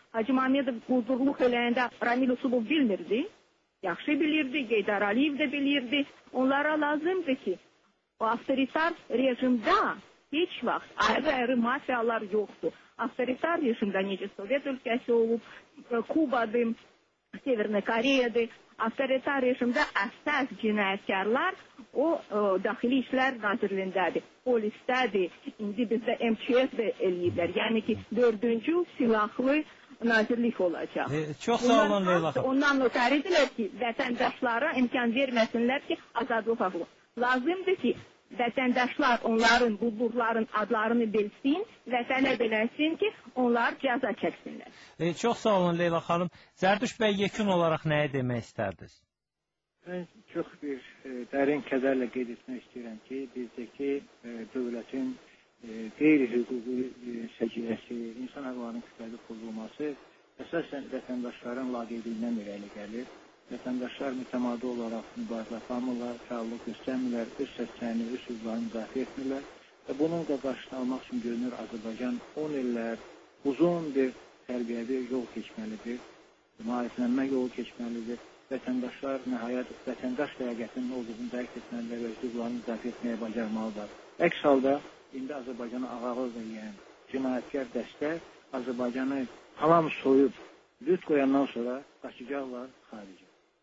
Hacı Mamedov quldurluq eləyəndə Ramil Usubov bilmirdi. Yaxşı bilirdi, Heydər Əliyev də bilirdi. Onlara lazımdır ki, o avtoritar rejimdə heç vaxt ayrı-ayrı mafiyalar yoxdur. Avtoritar rejimdə necə Sovet ölkəsi olub, Kubadır, Severna Koreyadır. Avtoritar rejimdə əsas cinayətkarlar o, o Daxili İşlər Nazirliyindədir, polisdədir. İndi bizdə M K S də eləyiblər. Yəni ki, dördüncü silahlı nazirlik olacaq. E, çox sağ olun Leyla xanım. Ondan ötəridirlər ki, vətəndaşlara imkan verməsinlər ki, azadlıq haqqı. Lazımdır ki, vətəndaşlar onların, quldurların adlarını bilsin, vətənə bilənsin ki, onlar cəza çəksinlər. E, çox sağ olun Leyla xanım. Zərdüş bəy, yekun olaraq nəyə demək istərdiniz? Mən çox bir e, dərin kədərlə qeyd etmək istəyirəm ki, bizdəki e, dövlətin e, qeyri-hüquqi e, səciyyəsi, insan haqlarının kütləvi pozulması əsasən vətəndaşların laqeydliyindən irəli gəlir. Vətəndaşlar mütəmadi olaraq mübarizə aparmırlar, fəallıq göstərmirlər, öz səslərini, öz hüquqlarını müdafiə etmirlər və bunun da qarşısını almaq üçün görünür Azərbaycan on illər uzun bir tərbiyəvi yol keçməlidir, maariflənmə yolu keçməlidir. Vətəndaşlar nəhayət vətəndaş ləyaqətinin olduğunu dərk etməlidir və öz hüquqlarını müdafiə etməyə bacarmalıdır. Əks halda indi Azərbaycanı ağalıq edən cinayətkar dəstə Azərbaycanı tamam soyub, lüt qoyandan sonra qaçacaqlar xaricə.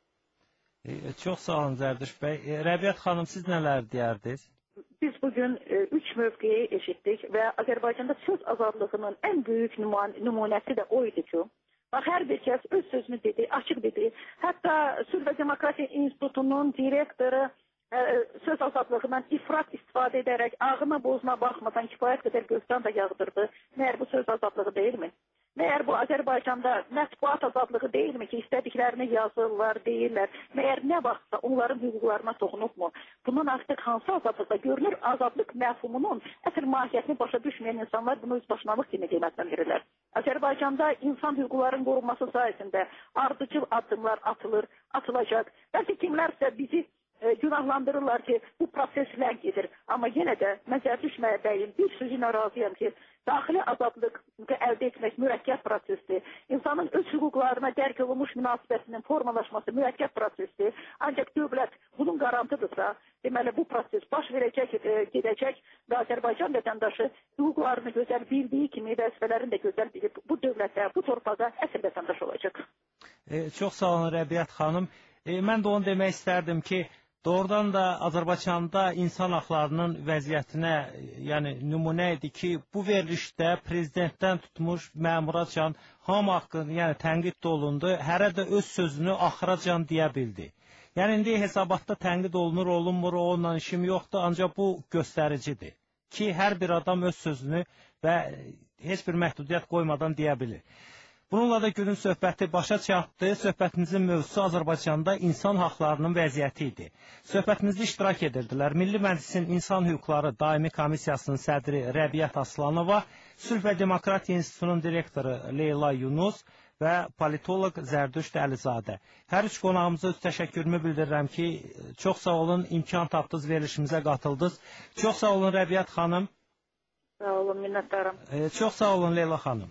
E, çox sağ olun Zərdüş bəy. E, Rəbiyyət xanım, siz nələr deyərdiniz? Biz bugün e, üç mövqeyi eşitdik və Azərbaycanda söz azadlığının ən böyük nümunəsi də o idi ki, bax, hər bir kəs öz sözünü dedi, açıq dedi. Hətta Sülh və Demokratiya İnstitutunun direktoru e, söz azadlığından ifrat istifadə edərək ağına bozuna baxmadan kifayət qədər gözdən də yağdırdı. Məyər bu söz azadlığı deyilmi? Məyər bu Azərbaycanda mətbuat azadlığı deyilmi ki, istədiklərini yazırlar, deyirlər. Məyər nə vaxtsa onların hüquqlarına toxunubmu? Bundan artıq hansı azadlıqda görünür? Azadlıq məfhumunun əsl mahiyyətini başa düşməyən insanlar bunu özbaşınalıq kimi qiymətləndirirlər. Azərbaycanda insan hüquqlarının qorunması sayəsində ardıcıl addımlar atılır, atılacaq. Bəlkə kimlərsə bizi e, günahlandırırlar ki, bu proses ləng gedir. Amma yenə də mən Zərdüş bəyin bir sözünə razıyam ki, daxili azadlıq əldə etmək mürəkkəb prosesdir. İnsanın öz hüquqlarına dərk olunmuş münasibətinin formalaşması mürəkkəb prosesdir. Ancaq dövlət bunun qarantıdırsa, deməli bu proses baş verəcək, e, gedəcək və Azərbaycan vətəndaşı hüquqlarını gözəl bildiyi kimi vəzifələrini də gözəl bilib bu dövlətdə, bu torpaqda əsl vətəndaş olacaq. E, çox sağ olun Rəbiyyət xanım. E, mən də onu demək istərdim ki, doğrudan da Azərbaycanda insan haqlarının vəziyyətinə, yəni nümunə idi ki, bu verilişdə prezidentdən tutmuş məmuracan hamı haqqını, yəni tənqid olundu, hərə də öz sözünü axıracan deyə bildi. Yəni indi hesabatda tənqid olunur, olunmur, onunla işim yoxdur, ancaq bu göstəricidir ki, hər bir adam öz sözünü və heç bir məhdudiyyət qoymadan deyə bilir. Bununla da günün söhbəti başa çatdı. Söhbətimizin mövzusu Azərbaycanda insan haqlarının vəziyyəti idi. Söhbətimizdə iştirak edirdilər Milli Məclisin İnsan Hüquqları Daimi Komissiyasının sədri Rəbiyyət Aslanova, Sülh və Demokratiya İnstitutunun direktoru Leyla Yunus və politoloq Zərdüş Əlizadə. Hər üç qonağımıza öz təşəkkürümü bildirirəm ki, çox sağ olun, imkan tapdınız, verilişimizə qatıldınız. Çox sağ olun Rəbiyyət xanım. Sağ olun, minnətdarım. E, çox sağ olun Leyla xanım.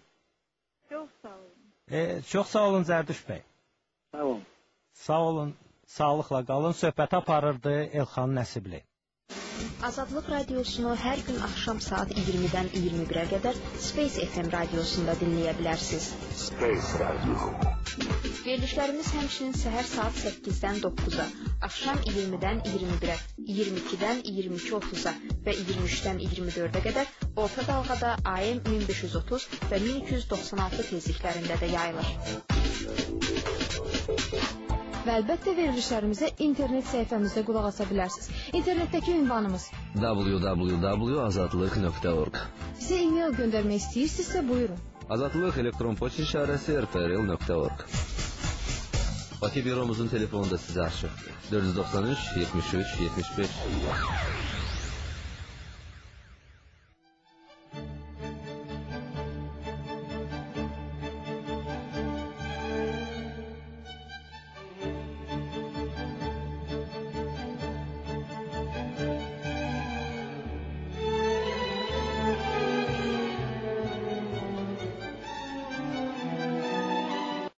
Çox sağ olun. E, çox sağ olun Zərdüş bəy. Sağ olun. Sağ olun, sağlıqla qalın. Söhbəti aparırdı Elxan Nəsibli. Azadlıq radiosunu hər gün axşam saat iyirmidən iyirmi birə qədər Space F M radiosunda dinləyə bilərsiniz. Space Radio. Verilişlərimiz həmçinin səhər saat səkkizdən doqquza, axşam iyirmidən iyirmi birə, iyirmi ikidən iyirmi iki otuz'a və iyirmi üçdən iyirmi dördə qədər orta dalğada A M min beş yüz otuz və min iki yüz doxsan altı tezliklərində də yayılır. Və əlbəttə verilişlərimizə internet səhifəmizdə qulaq asa bilərsiniz. İnternetdəki ünvanımız w w w nöqtə azadlıq nöqtə org. Bizə e-mail göndərmək istəyirsinizsə buyurun. Azadlıq elektron poçt işarəsi r p r l nöqtə org. Bakı büromuzun telefonu da sizə açıqdır. dörd yüz doxsan üç yetmiş üç yetmiş beş.